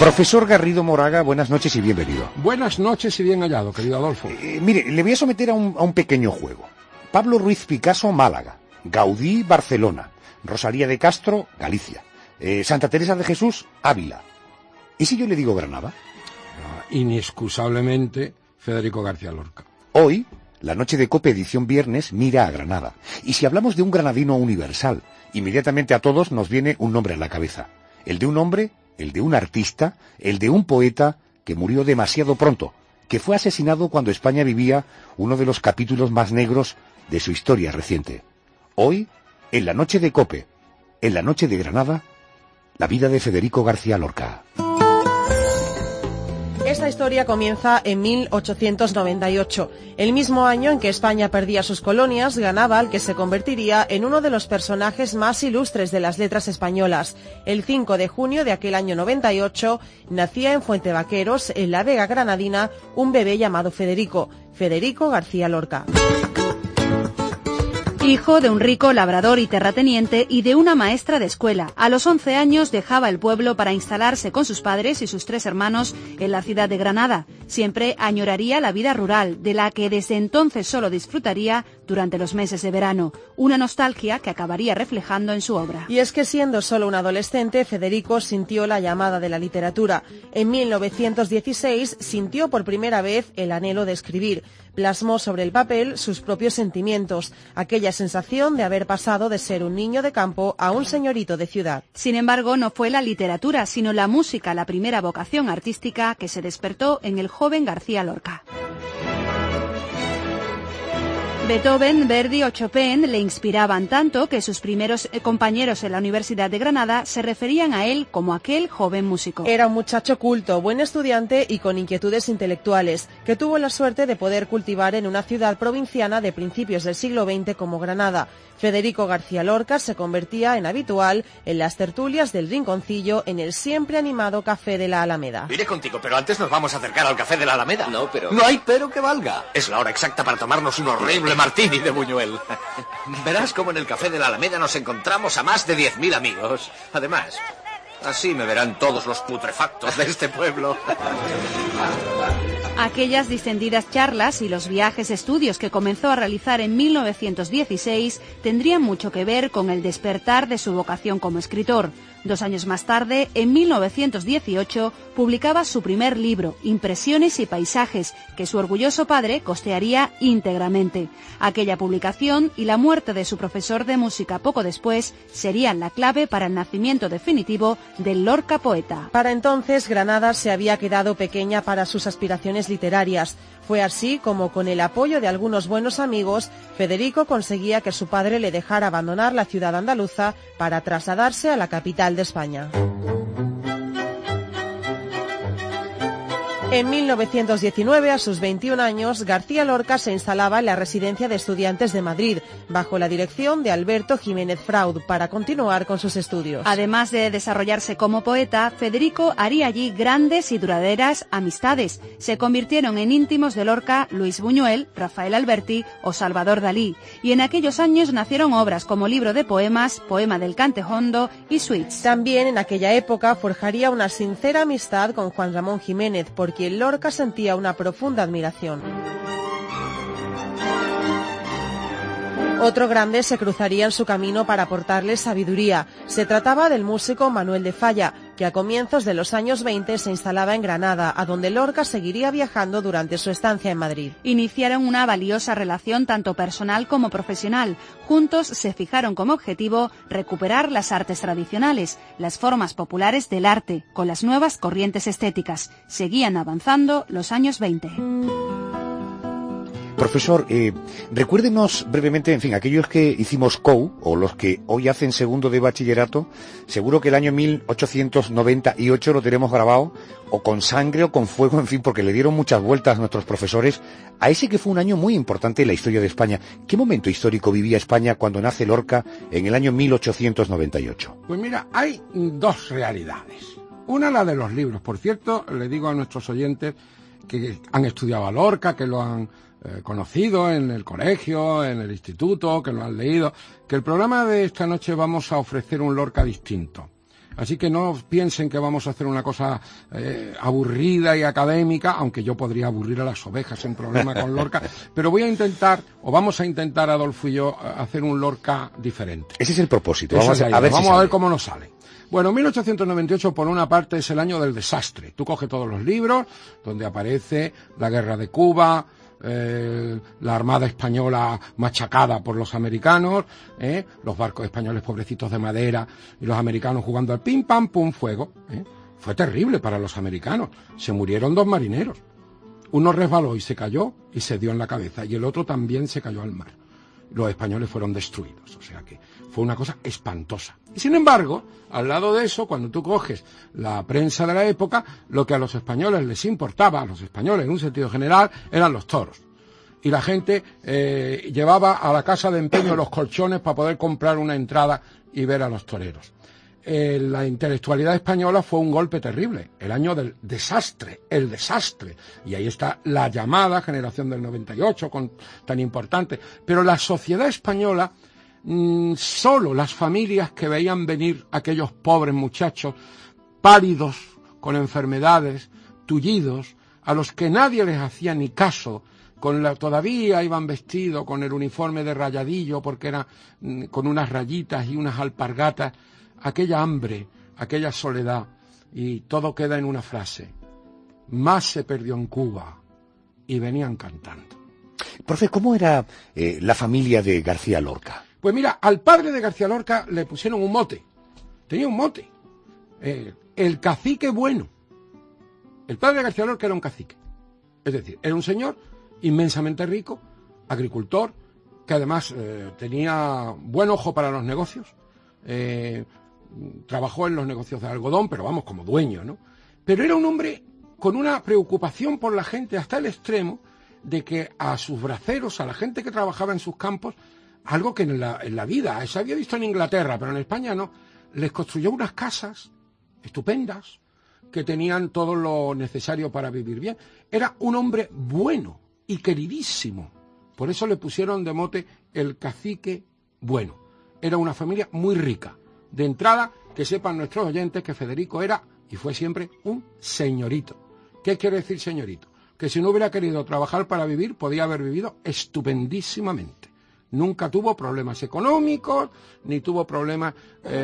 Profesor Garrido Moraga, buenas noches y bienvenido. Buenas noches y bien hallado, querido Adolfo. Mire, le voy a someter a un pequeño juego. Pablo Ruiz Picasso, Málaga. Gaudí, Barcelona. Rosalía de Castro, Galicia. Santa Teresa de Jesús, Ávila. ¿Y si yo le digo Granada? Inexcusablemente, Federico García Lorca. Hoy, la noche de COPE edición viernes mira a Granada. Y si hablamos de un granadino universal, inmediatamente a todos nos viene un nombre a la cabeza. El de un hombre, el de un artista, el de un poeta que murió demasiado pronto, que fue asesinado cuando España vivía uno de los capítulos más negros de su historia reciente. Hoy, en la noche de COPE, en la noche de Granada, la vida de Federico García Lorca. Esta historia comienza en 1898, el mismo año en que España perdía sus colonias, ganaba al que se convertiría en uno de los personajes más ilustres de las letras españolas. El 5 de junio de aquel año 98 nacía en Fuentevaqueros, en la Vega granadina, un bebé llamado Federico García Lorca. Hijo de un rico labrador y terrateniente y de una maestra de escuela. A los 11 años dejaba el pueblo para instalarse con sus padres y sus 3 hermanos en la ciudad de Granada. Siempre añoraría la vida rural, de la que desde entonces solo disfrutaría durante los meses de verano. Una nostalgia que acabaría reflejando en su obra. Y es que siendo solo un adolescente, Federico sintió la llamada de la literatura. En 1916 sintió por primera vez el anhelo de escribir. Plasmó sobre el papel sus propios sentimientos, aquella sensación de haber pasado de ser un niño de campo a un señorito de ciudad. Sin embargo, no fue la literatura, sino la música la primera vocación artística que se despertó en el joven García Lorca. Beethoven, Verdi o Chopin le inspiraban tanto que sus primeros compañeros en la Universidad de Granada se referían a él como aquel joven músico. Era un muchacho culto, buen estudiante y con inquietudes intelectuales, que tuvo la suerte de poder cultivar en una ciudad provinciana de principios del siglo XX como Granada. Federico García Lorca se convertía en habitual en las tertulias del Rinconcillo en el siempre animado Café de la Alameda. Iré contigo, pero antes nos vamos a acercar al Café de la Alameda. No, pero... No hay pero que valga. Es la hora exacta para tomarnos un horrible martini de Buñuel. Verás cómo en el Café de la Alameda nos encontramos a más de 10.000 amigos. Además, así me verán todos los putrefactos de este pueblo. Aquellas distendidas charlas y los viajes estudios que comenzó a realizar en 1916 tendrían mucho que ver con el despertar de su vocación como escritor. 2 años más tarde, en 1918, publicaba su primer libro, Impresiones y Paisajes, que su orgulloso padre costearía íntegramente. Aquella publicación y la muerte de su profesor de música poco después serían la clave para el nacimiento definitivo del Lorca poeta. Para entonces, Granada se había quedado pequeña para sus aspiraciones literarias. Fue así como, con el apoyo de algunos buenos amigos, Federico conseguía que su padre le dejara abandonar la ciudad andaluza para trasladarse a la capital de España. En 1919, a sus 21 años, García Lorca se instalaba en la Residencia de Estudiantes de Madrid, bajo la dirección de Alberto Jiménez Fraud, para continuar con sus estudios. Además de desarrollarse como poeta, Federico haría allí grandes y duraderas amistades. Se convirtieron en íntimos de Lorca Luis Buñuel, Rafael Alberti o Salvador Dalí. Y en aquellos años nacieron obras como Libro de Poemas, Poema del Cantejondo y Suites. También en aquella época forjaría una sincera amistad con Juan Ramón Jiménez, porque Lorca sentía una profunda admiración. Otro grande se cruzaría en su camino para aportarle sabiduría. Se trataba del músico Manuel de Falla, que a comienzos de los años 20 se instalaba en Granada, a donde Lorca seguiría viajando durante su estancia en Madrid. Iniciaron una valiosa relación tanto personal como profesional. Juntos se fijaron como objetivo recuperar las artes tradicionales, las formas populares del arte, con las nuevas corrientes estéticas. Seguían avanzando los años 20. Profesor, recuérdenos brevemente, en fin, aquellos que hicimos COU, o los que hoy hacen segundo de bachillerato, seguro que el año 1898 lo tenemos grabado, o con sangre o con fuego, en fin, porque le dieron muchas vueltas nuestros profesores a ese que fue un año muy importante en la historia de España. ¿Qué momento histórico vivía España cuando nace Lorca en el año 1898? Pues mira, hay 2 realidades. Una, la de los libros. Por cierto, le digo a nuestros oyentes que han estudiado a Lorca, que lo han conocido en el colegio, en el instituto, que lo han leído, que el programa de esta noche vamos a ofrecer un Lorca distinto. Así que no piensen que vamos a hacer una cosa aburrida y académica, aunque yo podría aburrir a las ovejas sin problema con Lorca, pero voy a intentar, o vamos a intentar, Adolfo y yo, hacer un Lorca diferente. Ese es el propósito. Vamos a ver cómo nos sale. Bueno, 1898, por una parte, es el año del desastre. Tú coges todos los libros, donde aparece la guerra de Cuba, la Armada Española machacada por los americanos, los barcos españoles pobrecitos de madera, y los americanos jugando al pim, pam, pum, fuego. Fue terrible para los americanos. Se murieron 2 marineros. Uno resbaló y se cayó y se dio en la cabeza, y el otro también se cayó al mar. Los españoles fueron destruidos, o sea que fue una cosa espantosa. Y sin embargo, al lado de eso, cuando tú coges la prensa de la época, lo que a los españoles les importaba, a los españoles en un sentido general, eran los toros. Y la gente llevaba a la casa de empeño los colchones para poder comprar una entrada y ver a los toreros. La intelectualidad española fue un golpe terrible, el año del desastre, el desastre, y ahí está la llamada generación del 98, tan importante, pero la sociedad española, solo las familias que veían venir aquellos pobres muchachos, pálidos, con enfermedades, tullidos, a los que nadie les hacía ni caso, todavía iban vestidos con el uniforme de rayadillo, porque era con unas rayitas y unas alpargatas, aquella hambre, aquella soledad, y todo queda en una frase: más se perdió en Cuba, y venían cantando. Profe, ¿cómo era la familia de García Lorca? Pues mira, al padre de García Lorca le pusieron un mote, tenía un mote, el cacique bueno. El padre de García Lorca era un cacique, es decir, era un señor inmensamente rico, agricultor, que además tenía buen ojo para los negocios, trabajó en los negocios de algodón, pero vamos, como dueño, ¿no? Pero era un hombre con una preocupación por la gente hasta el extremo de que a sus braceros, a la gente que trabajaba en sus campos, algo que en la vida se había visto en Inglaterra, pero en España no, les construyó unas casas estupendas que tenían todo lo necesario para vivir bien. Era un hombre bueno y queridísimo. Por eso le pusieron de mote el cacique bueno. Era una familia muy rica. De entrada, que sepan nuestros oyentes que Federico era y fue siempre un señorito. ¿Qué quiere decir señorito? Que si no hubiera querido trabajar para vivir, podía haber vivido estupendísimamente. Nunca tuvo problemas económicos, ni tuvo problemas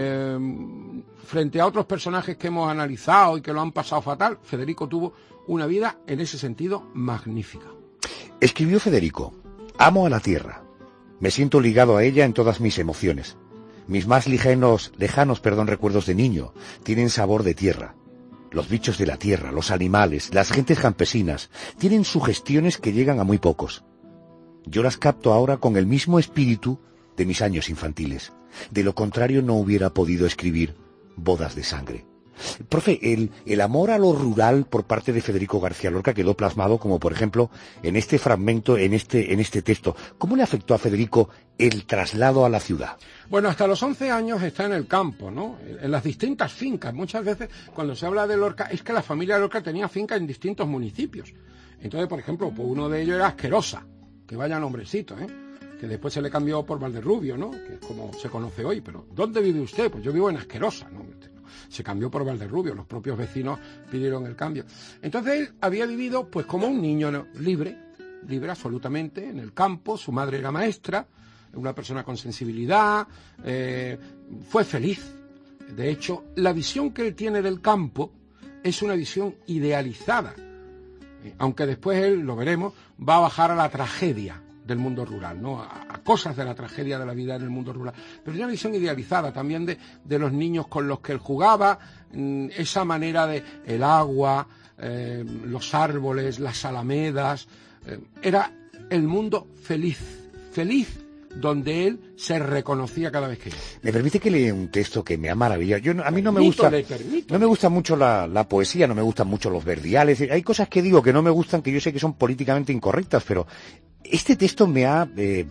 frente a otros personajes que hemos analizado y que lo han pasado fatal. Federico tuvo una vida, en ese sentido, magnífica. Escribió Federico: amo a la tierra. Me siento ligado a ella en todas mis emociones. Mis más lejanos recuerdos de niño tienen sabor de tierra. Los bichos de la tierra, los animales, las gentes campesinas, tienen sugestiones que llegan a muy pocos. Yo las capto ahora con el mismo espíritu de mis años infantiles. De lo contrario no hubiera podido escribir Bodas de sangre. Profe, el amor a lo rural por parte de Federico García Lorca quedó plasmado, como por ejemplo en este fragmento, en este texto. ¿Cómo le afectó a Federico el traslado a la ciudad? Bueno, hasta los 11 años está en el campo, ¿no? En las distintas fincas. Muchas veces cuando se habla de Lorca es que la familia Lorca tenía fincas en distintos municipios. Entonces, por ejemplo, pues uno de ellos era Asquerosa, que vaya nombrecito, que después se le cambió por Valderrubio, ¿no? Que es como se conoce hoy. Pero ¿dónde vive usted? Pues yo vivo en Asquerosa, ¿no? Se cambió por Valderrubio, los propios vecinos pidieron el cambio. Entonces él había vivido pues como un niño, ¿no? libre absolutamente, en el campo. Su madre era maestra, una persona con sensibilidad, fue feliz. De hecho, la visión que él tiene del campo es una visión idealizada, aunque después él, lo veremos, va a bajar a la tragedia del mundo rural, ¿no? A cosas de la tragedia de la vida en el mundo rural. Pero tiene una visión idealizada también de los niños con los que él jugaba, esa manera de el agua, los árboles, las alamedas. Era el mundo feliz, donde él se reconocía cada vez que iba. ¿Me permite que lea un texto que me ha maravillado? A mí no me gusta, no me gusta mucho la poesía, no me gustan mucho los verdiales. Hay cosas que digo que no me gustan, que yo sé que son políticamente incorrectas, pero este texto me ha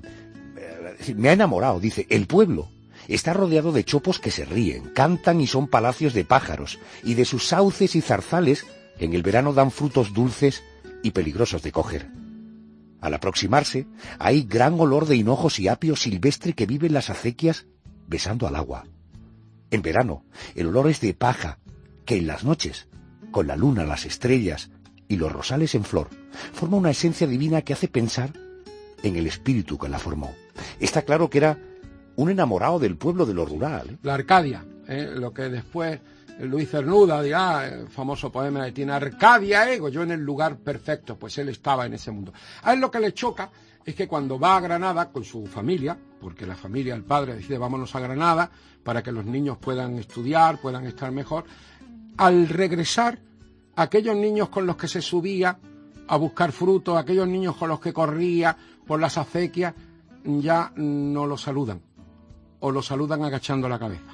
enamorado. Dice: el pueblo está rodeado de chopos que se ríen, cantan y son palacios de pájaros, y de sus sauces y zarzales en el verano dan frutos dulces y peligrosos de coger. Al aproximarse, hay gran olor de hinojos y apio silvestre que vive en las acequias besando al agua. En verano, el olor es de paja, que en las noches, con la luna, las estrellas y los rosales en flor, forma una esencia divina que hace pensar en el espíritu que la formó. Está claro que era un enamorado del pueblo, de lo rural, ¿eh? La Arcadia, lo que después Luis Cernuda dirá, el famoso poema de Tina, Arcadia ego, yo en el lugar perfecto, pues él estaba en ese mundo. A él lo que le choca es que cuando va a Granada con su familia, porque la familia, el padre decide vámonos a Granada para que los niños puedan estudiar, puedan estar mejor, al regresar, aquellos niños con los que se subía a buscar frutos, aquellos niños con los que corría por las acequias, ya no lo saludan, o lo saludan agachando la cabeza,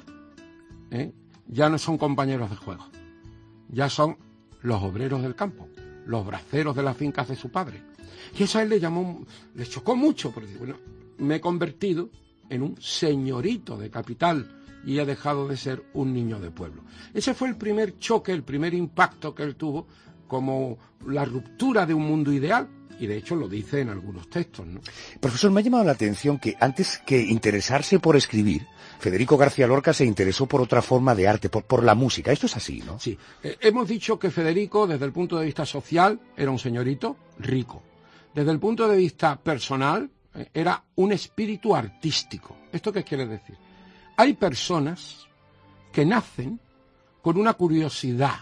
Ya no son compañeros de juego, ya son los obreros del campo, los braceros de las fincas de su padre. Y eso a él le chocó mucho, porque bueno, me he convertido en un señorito de capital y he dejado de ser un niño de pueblo. Ese fue el primer choque, el primer impacto que él tuvo, como la ruptura de un mundo ideal, y de hecho lo dice en algunos textos, ¿no? Profesor, me ha llamado la atención que antes que interesarse por escribir, Federico García Lorca se interesó por otra forma de arte, por la música. Esto es así, ¿no? Sí. Hemos dicho que Federico, desde el punto de vista social, era un señorito rico. Desde el punto de vista personal, era un espíritu artístico. ¿Esto qué quiere decir? Hay personas que nacen con una curiosidad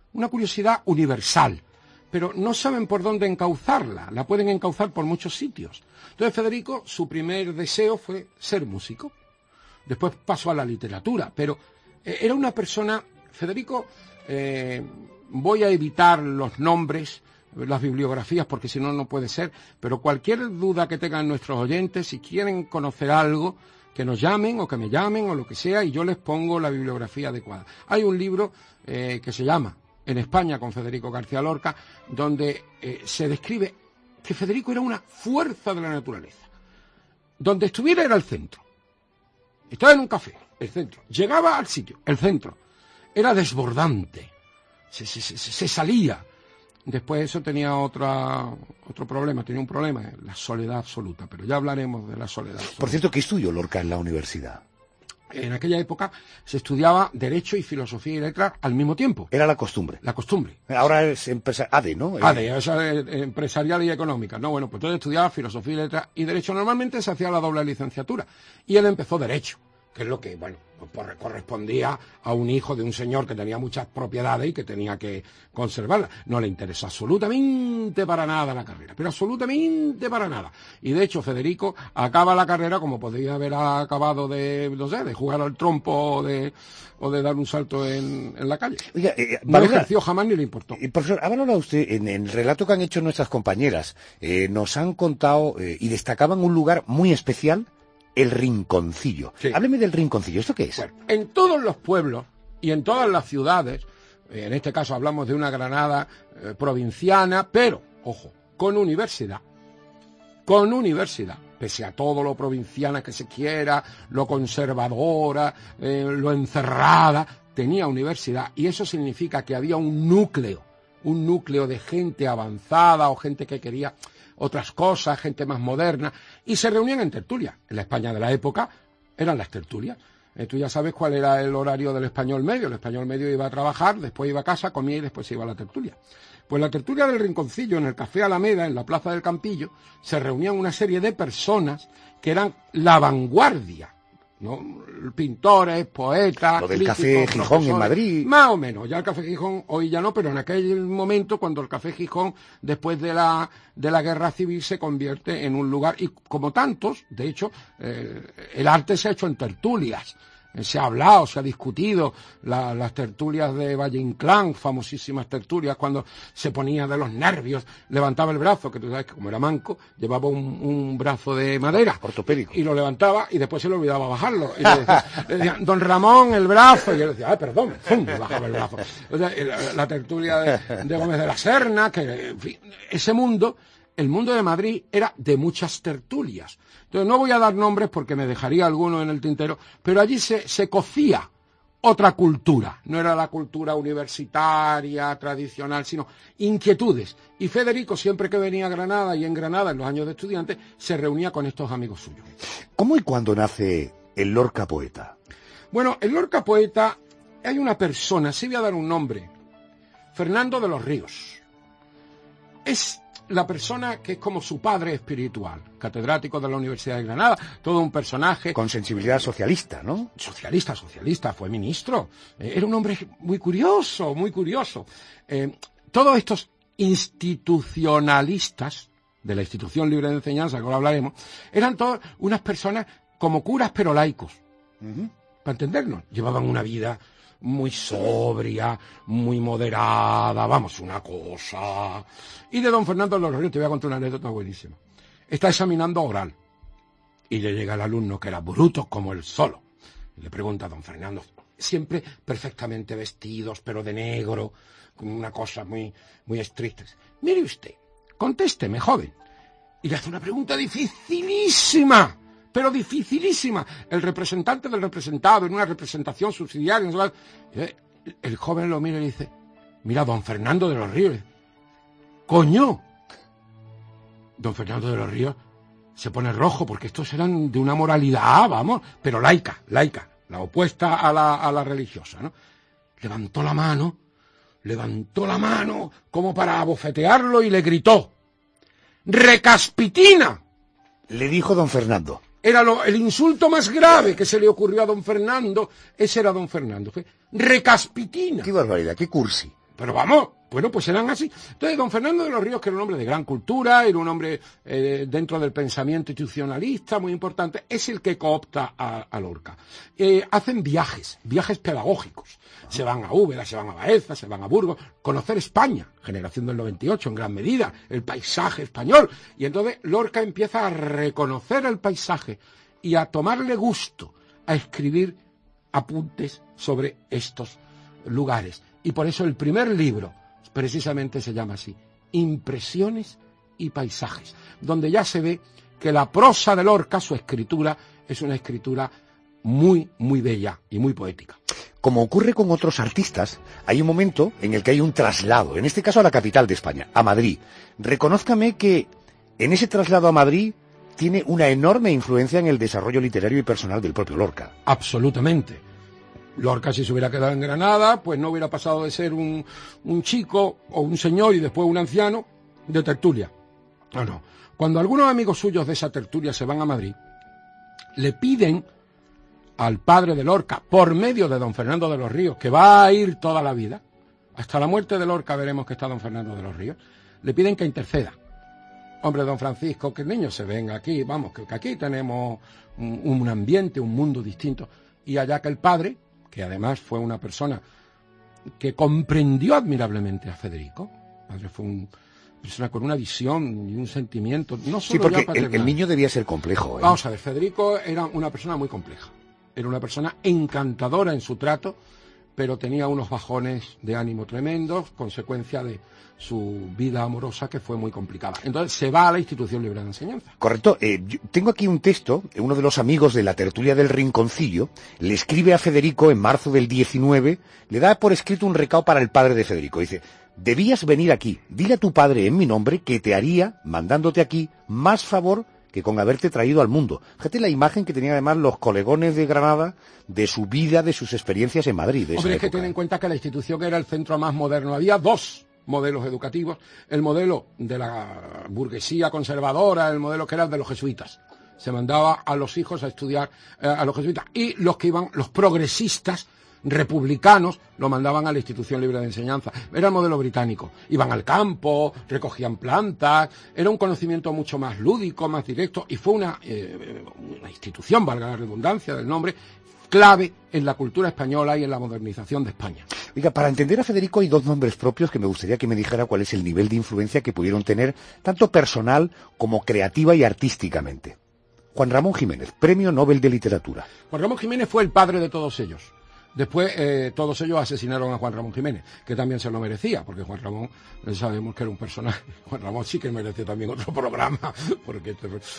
universal, pero no saben por dónde encauzarla, la pueden encauzar por muchos sitios. Entonces Federico, su primer deseo fue ser músico, después pasó a la literatura, pero era una persona, Federico, voy a evitar los nombres, las bibliografías, porque si no, no puede ser, pero cualquier duda que tengan nuestros oyentes, si quieren conocer algo, que nos llamen o que me llamen o lo que sea, y yo les pongo la bibliografía adecuada. Hay un libro que se llama En España con Federico García Lorca, donde se describe que Federico era una fuerza de la naturaleza. Donde estuviera era el centro. Estaba en un café, el centro. Llegaba al sitio, el centro. Era desbordante. Se salía. Después eso tenía otro problema, tenía un problema, la soledad absoluta, pero ya hablaremos de la soledad absoluta. Por cierto, ¿qué estudió Lorca en la universidad? En aquella época se estudiaba Derecho y Filosofía y Letras al mismo tiempo. Era la costumbre. La costumbre. Ahora es ADE, ¿no? ADE, es empresarial y económica. No, bueno, pues entonces estudiaba Filosofía y Letras y Derecho. Normalmente se hacía la doble licenciatura. Y él empezó Derecho, que es lo que, bueno, pues correspondía a un hijo de un señor que tenía muchas propiedades y que tenía que conservarlas. No le interesó absolutamente para nada la carrera, pero absolutamente para nada. Y de hecho Federico acaba la carrera como podría haber acabado de jugar al trompo o de dar un salto en la calle. Oiga, no ejerció jamás ni le importó. Profesor, ha valorado usted, en el relato que han hecho nuestras compañeras, nos han contado y destacaban un lugar muy especial, el Rinconcillo. Sí. Hábleme del Rinconcillo, ¿esto qué es? Bueno, en todos los pueblos y en todas las ciudades, en este caso hablamos de una Granada provinciana, pero, ojo, con universidad, pese a todo lo provinciana que se quiera, lo conservadora, lo encerrada, tenía universidad, y eso significa que había un núcleo de gente avanzada o gente que quería otras cosas, gente más moderna, y se reunían en tertulias. En la España de la época eran las tertulias. Tú ya sabes cuál era el horario del español medio. El español medio iba a trabajar, después iba a casa, comía y después se iba a la tertulia. Pues la tertulia del Rinconcillo, en el Café Alameda, en la Plaza del Campillo, se reunían una serie de personas que eran la vanguardia, ¿no? Pintores, poetas, lo del Café Gijón en Madrid. Más o menos, ya el Café Gijón hoy ya no, pero en aquel momento cuando el Café Gijón, después de la Guerra Civil, se convierte en un lugar, y como tantos, de hecho, el arte se ha hecho en tertulias. Se ha hablado, se ha discutido las tertulias de Valle Inclán, famosísimas tertulias, cuando se ponía de los nervios, levantaba el brazo, que tú sabes que como era manco, llevaba un brazo de madera, ortopédico, y lo levantaba y después se le olvidaba bajarlo. Y le decían, don Ramón, el brazo, y él decía, perdón, ¡pum!, le bajaba el brazo. O sea, la tertulia de Gómez de la Serna, que, en fin, ese mundo, el mundo de Madrid era de muchas tertulias. Entonces no voy a dar nombres porque me dejaría alguno en el tintero, pero allí se cocía otra cultura. No era la cultura universitaria, tradicional, sino inquietudes. Y Federico, siempre que venía a Granada, y en Granada, en los años de estudiante, se reunía con estos amigos suyos. ¿Cómo y cuándo nace el Lorca poeta? Bueno, en Lorca poeta hay una persona, sí voy a dar un nombre, Fernando de los Ríos. Es la persona que es como su padre espiritual, catedrático de la Universidad de Granada, todo un personaje... Con sensibilidad socialista, ¿no? Socialista, fue ministro. Era un hombre muy curioso, muy curioso. Todos estos institucionalistas de la Institución Libre de Enseñanza, que ahora hablaremos, eran todas unas personas como curas pero laicos. Para entendernos, llevaban una vida muy sobria, muy moderada, vamos, una cosa... Y de don Fernando de los Ríos te voy a contar una anécdota buenísima. Está examinando oral y le llega el alumno que era bruto como él solo. Y le pregunta a don Fernando, siempre perfectamente vestidos, pero de negro, con una cosa muy, muy estricta. Mire usted, contésteme, joven. Y le hace una pregunta dificilísima, pero dificilísima. El representante del representado en una representación subsidiaria. El joven lo mira y le dice, mira, don Fernando de los Ríos. ¡Coño! Don Fernando de los Ríos se pone rojo porque estos eran de una moralidad, vamos, pero laica, la opuesta a la religiosa, ¿no? Levantó la mano como para abofetearlo y le gritó, ¡recaspitina! Le dijo don Fernando. Era el insulto más grave que se le ocurrió a don Fernando. Ese era don Fernando. Fue recaspitina. ¡Qué barbaridad, qué cursi! Pero vamos, bueno, pues eran así. Entonces, don Fernando de los Ríos, que era un hombre de gran cultura, era un hombre dentro del pensamiento institucionalista muy importante, es el que coopta a Lorca. Hacen viajes pedagógicos. Se van a Úbeda, se van a Baeza, se van a Burgos, conocer España, generación del 98 en gran medida, el paisaje español. Y entonces Lorca empieza a reconocer el paisaje y a tomarle gusto a escribir apuntes sobre estos lugares. Y por eso el primer libro precisamente se llama así, Impresiones y Paisajes, donde ya se ve que la prosa de Lorca, su escritura, es una escritura muy, muy bella y muy poética. Como ocurre con otros artistas, hay un momento en el que hay un traslado, en este caso a la capital de España, a Madrid. Reconózcame que en ese traslado a Madrid tiene una enorme influencia en el desarrollo literario y personal del propio Lorca. Absolutamente. Lorca, si se hubiera quedado en Granada, pues no hubiera pasado de ser un chico o un señor y después un anciano de tertulia. No. Cuando algunos amigos suyos de esa tertulia se van a Madrid, le piden al padre de Lorca, por medio de don Fernando de los Ríos, que va a ir toda la vida, hasta la muerte de Lorca veremos que está don Fernando de los Ríos, le piden que interceda. Hombre, don Francisco, que el niño se venga aquí, vamos, que aquí tenemos un ambiente, un mundo distinto. Y allá que el padre, que además fue una persona que comprendió admirablemente a Federico, el padre fue una persona con una visión y un sentimiento, no solo sí, porque ya el niño debía ser complejo, ¿eh? Vamos a ver, Federico era una persona muy compleja, era una persona encantadora en su trato, pero tenía unos bajones de ánimo tremendos, consecuencia de su vida amorosa que fue muy complicada. Entonces se va a la Institución Libre de Enseñanza. Correcto. Yo tengo aquí un texto, uno de los amigos de la tertulia del Rinconcillo, le escribe a Federico en marzo del 19, le da por escrito un recado para el padre de Federico. Dice, debías venir aquí, dile a tu padre en mi nombre que te haría, mandándote aquí, más favor que con haberte traído al mundo. Fíjate la imagen que tenían además los colegones de Granada de su vida, de sus experiencias en Madrid. Hombre, es que ten en cuenta que la institución era el centro más moderno. Había dos modelos educativos, el modelo de la burguesía conservadora, el modelo que era el de los jesuitas. Se mandaba a los hijos a estudiar a los jesuitas, y los que iban, los progresistas republicanos, lo mandaban a la Institución Libre de Enseñanza. Era el modelo británico. Iban al campo, recogían plantas, era un conocimiento mucho más lúdico, más directo, y fue una institución, valga la redundancia del nombre, clave en la cultura española y en la modernización de España. Oiga, para entender a Federico hay dos nombres propios que me gustaría que me dijera cuál es el nivel de influencia que pudieron tener, tanto personal como creativa y artísticamente. Juan Ramón Jiménez, Premio Nobel de Literatura. Juan Ramón Jiménez fue el padre de todos ellos. Después todos ellos asesinaron a Juan Ramón Jiménez, que también se lo merecía, porque Juan Ramón, sabemos que era un personaje. Juan Ramón sí que merecía también otro programa, porque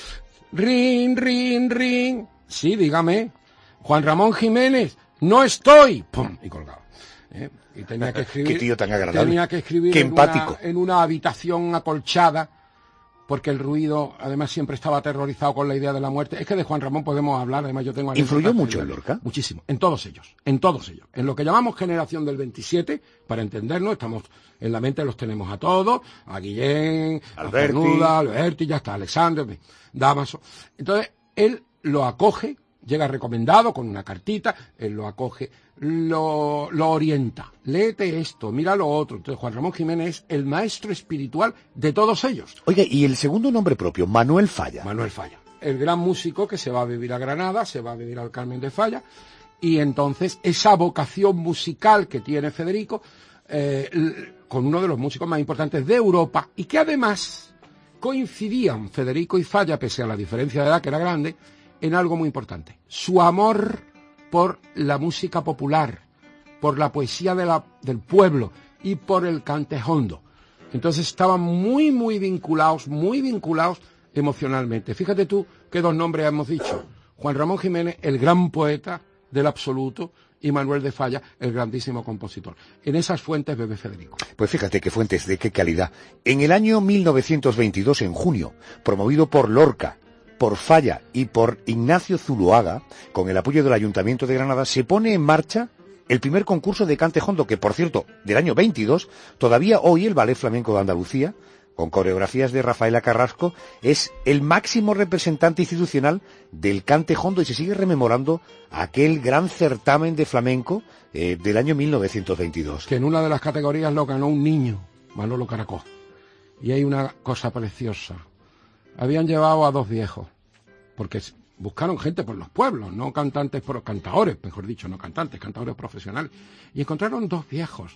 ring, ring, ring. Sí, dígame. Juan Ramón Jiménez, no estoy. ¡Pum! Y colgado. Y tenía que escribir. Qué tío tan agradable. Tenía que escribir Qué empático. en una habitación acolchada, porque el ruido, además, siempre estaba aterrorizado con la idea de la muerte. Es que de Juan Ramón podemos hablar, además yo tengo... ¿Influyó mucho en Lorca? Muchísimo, en todos ellos. En lo que llamamos generación del 27, para entendernos, estamos en la mente, los tenemos a todos, a Guillén, Alberti. a Cernuda, Alberti, ya está, Alexander, Damaso. Entonces, él lo acoge, llega recomendado con una cartita, él lo acoge, lo orienta, léete esto, mira lo otro. Entonces Juan Ramón Jiménez es el maestro espiritual de todos ellos. Oye, y el segundo nombre propio, Manuel Falla. Manuel Falla, el gran músico que se va a vivir a Granada, se va a vivir al Carmen de Falla, y entonces esa vocación musical que tiene Federico, con uno de los músicos más importantes de Europa, y que además coincidían Federico y Falla, pese a la diferencia de edad que era grande, en algo muy importante: su amor por la música popular, por la poesía del pueblo y por el cantejondo. Entonces estaban muy vinculados emocionalmente. Fíjate tú qué dos nombres hemos dicho: Juan Ramón Jiménez, el gran poeta del absoluto, y Manuel de Falla, el grandísimo compositor. En esas fuentes bebe Federico. Pues fíjate qué fuentes, de qué calidad. En el año 1922, en junio, promovido por Lorca, por Falla y por Ignacio Zuloaga, con el apoyo del Ayuntamiento de Granada, se pone en marcha el primer concurso de cantejondo, que por cierto, del año 22, todavía hoy el Ballet Flamenco de Andalucía, con coreografías de Rafaela Carrasco, es el máximo representante institucional del cantejondo, y se sigue rememorando aquel gran certamen de flamenco del año 1922. Que en una de las categorías lo ganó un niño, Manolo Caracó. Y hay una cosa preciosa. Habían llevado a dos viejos, porque buscaron gente por los pueblos, no cantantes, cantadores, mejor dicho, no cantantes, cantadores profesionales, y encontraron dos viejos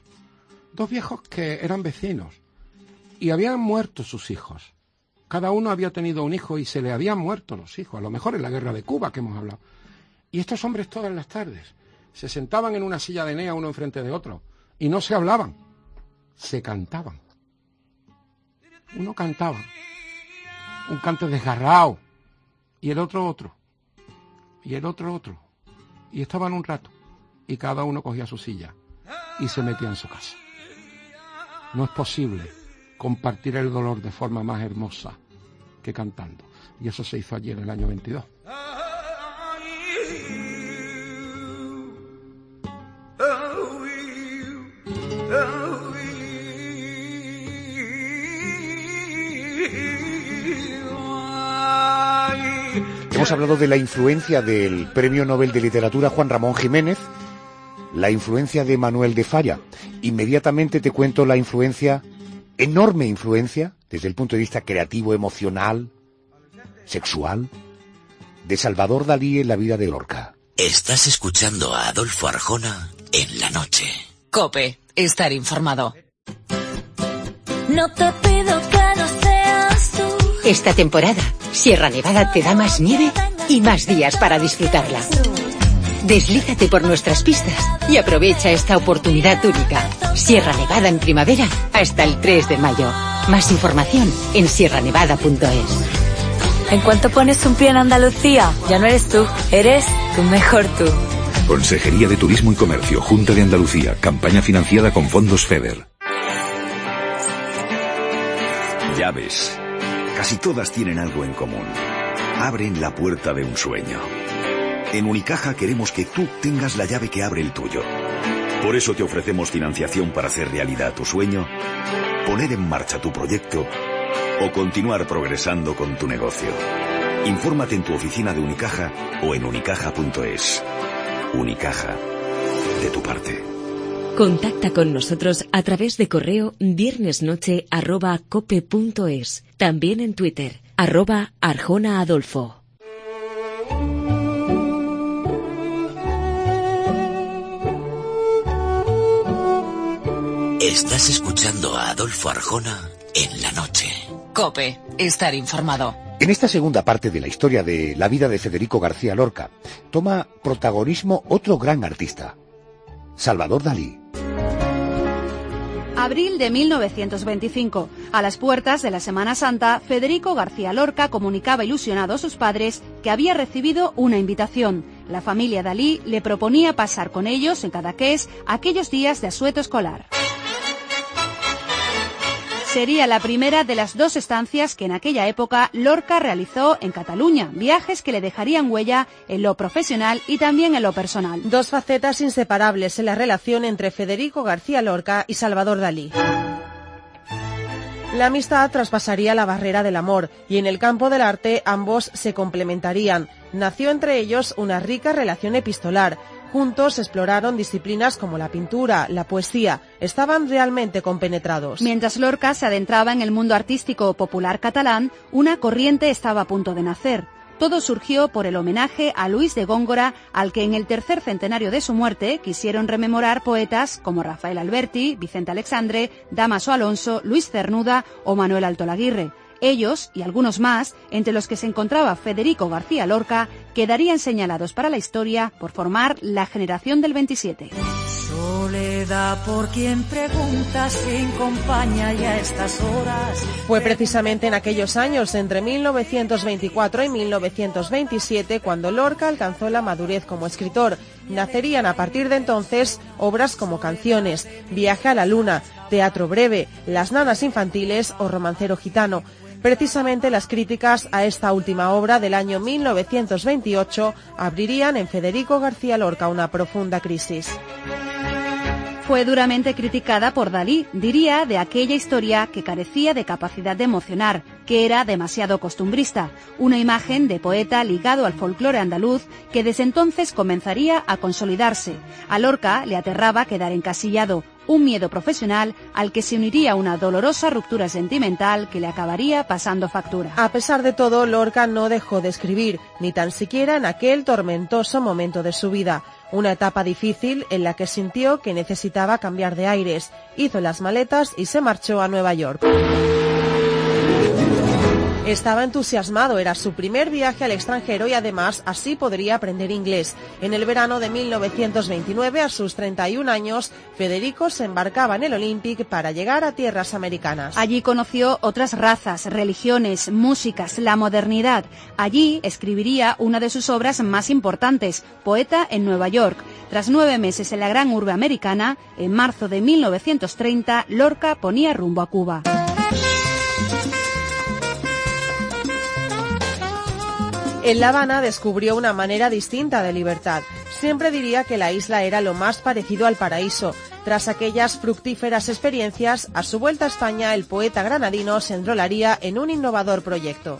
que eran vecinos, y habían muerto sus hijos. Cada uno había tenido un hijo y se le habían muerto los hijos, a lo mejor en la guerra de Cuba que hemos hablado. Y estos hombres todas las tardes se sentaban en una silla de Enea uno enfrente de otro, y no se hablaban, se cantaban. Uno cantaba un canto desgarrado, y el otro, y el otro. Y estaban un rato, y cada uno cogía su silla y se metía en su casa. No es posible compartir el dolor de forma más hermosa que cantando. Y eso se hizo allí en el año 22. Hemos hablado de la influencia del Premio Nobel de Literatura Juan Ramón Jiménez, la influencia de Manuel de Falla. Inmediatamente te cuento la influencia, enorme influencia, desde el punto de vista creativo, emocional, sexual, de Salvador Dalí en la vida de Lorca. Estás escuchando a Adolfo Arjona en la noche. COPE, estar informado. No te pido que no seas tú. Esta temporada, Sierra Nevada te da más nieve y más días para disfrutarla. Deslízate por nuestras pistas y aprovecha esta oportunidad única. Sierra Nevada en primavera hasta el 3 de mayo. Más información en sierranevada.es. En cuanto pones un pie en Andalucía, ya no eres tú, eres tu mejor tú. Consejería de Turismo y Comercio, Junta de Andalucía, campaña financiada con fondos FEDER. Llaves. Casi todas tienen algo en común. Abren la puerta de un sueño. En Unicaja queremos que tú tengas la llave que abre el tuyo. Por eso te ofrecemos financiación para hacer realidad tu sueño, poner en marcha tu proyecto o continuar progresando con tu negocio. Infórmate en tu oficina de Unicaja o en unicaja.es. Unicaja, de tu parte. Contacta con nosotros a través de correo viernesnoche@cope.es. También en Twitter, @ArjonaAdolfo. Estás escuchando a Adolfo Arjona en la noche. COPE, estar informado. En esta segunda parte de la historia de la vida de Federico García Lorca, toma protagonismo otro gran artista, Salvador Dalí. Abril de 1925. A las puertas de la Semana Santa, Federico García Lorca comunicaba ilusionado a sus padres que había recibido una invitación. La familia Dalí le proponía pasar con ellos en Cadaqués aquellos días de asueto escolar. Sería la primera de las 2 estancias que en aquella época Lorca realizó en Cataluña, viajes que le dejarían huella en lo profesional y también en lo personal. 2 facetas inseparables en la relación entre Federico García Lorca y Salvador Dalí. La amistad traspasaría la barrera del amor y en el campo del arte ambos se complementarían. Nació entre ellos una rica relación epistolar. Juntos exploraron disciplinas como la pintura, la poesía. Estaban realmente compenetrados. Mientras Lorca se adentraba en el mundo artístico popular catalán, una corriente estaba a punto de nacer. Todo surgió por el homenaje a Luis de Góngora, al que en el 3er centenario de su muerte quisieron rememorar poetas como Rafael Alberti, Vicente Alexandre, Dámaso Alonso, Luis Cernuda o Manuel Altolaguirre. Ellos, y algunos más, entre los que se encontraba Federico García Lorca, quedarían señalados para la historia por formar la generación del 27. Soledad, por quien preguntas, ¿quién acompaña ya a estas horas? Fue precisamente en aquellos años, entre 1924 y 1927, cuando Lorca alcanzó la madurez como escritor. Nacerían a partir de entonces obras como Canciones, Viaje a la Luna, Teatro Breve, Las Nanas Infantiles o Romancero Gitano. Precisamente las críticas a esta última obra del año 1928 abrirían en Federico García Lorca una profunda crisis. Fue duramente criticada por Dalí, diría de aquella historia que carecía de capacidad de emocionar, que era demasiado costumbrista, una imagen de poeta ligado al folclore andaluz que desde entonces comenzaría a consolidarse. A Lorca le aterraba quedar encasillado, un miedo profesional al que se uniría una dolorosa ruptura sentimental que le acabaría pasando factura. A pesar de todo, Lorca no dejó de escribir, ni tan siquiera en aquel tormentoso momento de su vida. Una etapa difícil en la que sintió que necesitaba cambiar de aires. Hizo las maletas y se marchó a Nueva York. Estaba entusiasmado, era su primer viaje al extranjero y además así podría aprender inglés. En el verano de 1929, a sus 31 años, Federico se embarcaba en el Olympic para llegar a tierras americanas. Allí conoció otras razas, religiones, músicas, la modernidad. Allí escribiría una de sus obras más importantes, Poeta en Nueva York. Tras 9 meses en la gran urbe americana, en marzo de 1930, Lorca ponía rumbo a Cuba. En La Habana descubrió una manera distinta de libertad. Siempre diría que la isla era lo más parecido al paraíso. Tras aquellas fructíferas experiencias, a su vuelta a España, el poeta granadino se enrolaría en un innovador proyecto.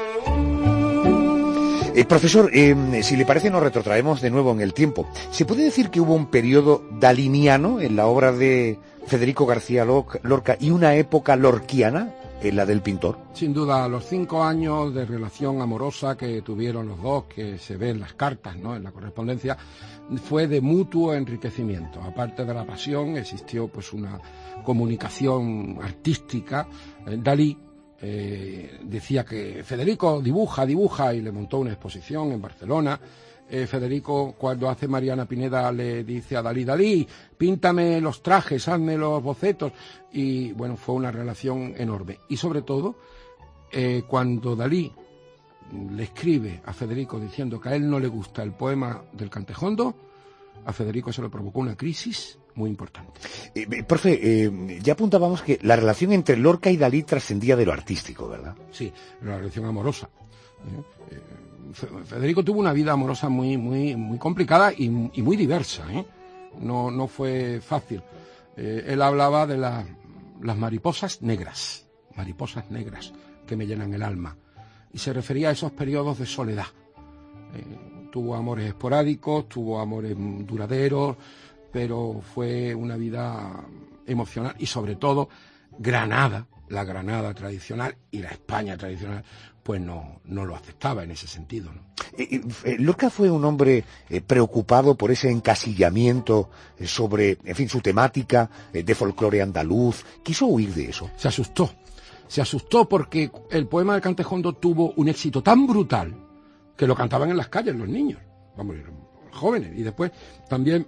Profesor, si le parece nos retrotraemos de nuevo en el tiempo. ¿Se puede decir que hubo un periodo daliniano en la obra de Federico García Lorca y una época lorquiana en la del pintor? Sin duda, los 5 años de relación amorosa que tuvieron los dos, que se ve en las cartas, ¿no?, en la correspondencia, fue de mutuo enriquecimiento. Aparte de la pasión, existió pues una comunicación artística. Dalí decía que Federico dibuja, y le montó una exposición en Barcelona. Federico, cuando hace Mariana Pineda, le dice a Dalí, píntame los trajes, hazme los bocetos, y bueno, fue una relación enorme. Y sobre todo, cuando Dalí le escribe a Federico diciendo que a él no le gusta el poema del Cantejondo, a Federico se le provocó una crisis muy importante. Profe, ya apuntábamos que la relación entre Lorca y Dalí trascendía de lo artístico, ¿verdad? Sí, la relación amorosa. Federico tuvo una vida amorosa muy complicada y muy diversa, ¿eh? No fue fácil. Él hablaba de las mariposas negras que me llenan el alma, y se refería a esos periodos de soledad. Tuvo amores esporádicos, tuvo amores duraderos, pero fue una vida emocional y sobre todo Granada, la Granada tradicional y la España tradicional, pues no lo aceptaba en ese sentido, ¿no? Lorca fue un hombre preocupado por ese encasillamiento sobre, en fin, su temática de folclore andaluz. ¿Quiso huir de eso? Se asustó porque el poema del Cantejondo tuvo un éxito tan brutal que lo cantaban en las calles los niños, vamos, eran jóvenes, y después también